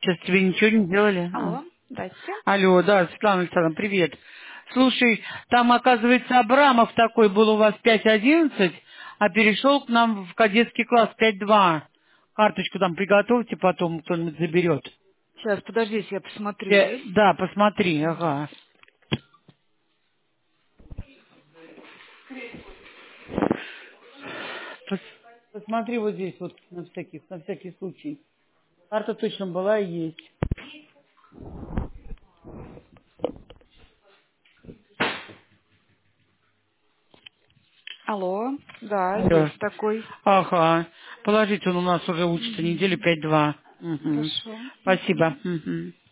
Сейчас тебе ничего не сделали? Алло, здрасте. Алло, да, Светлана Александровна, привет. Слушай, там, оказывается, Абрамов такой был у вас 5.11, а перешел к нам в кадетский класс 5.2. Карточку там приготовьте, потом кто-нибудь заберет. Сейчас, подождите, я посмотрю здесь. Да, посмотри, Мгм. ага. Посмотри вот здесь вот на всякий случай. Карта точно была и есть. Алло, да, Алло. есть такой. Ага. Положите, он у нас уже учится недели Мгм. 5.2. Угу. Хорошо. Мгм. Спасибо. Угу.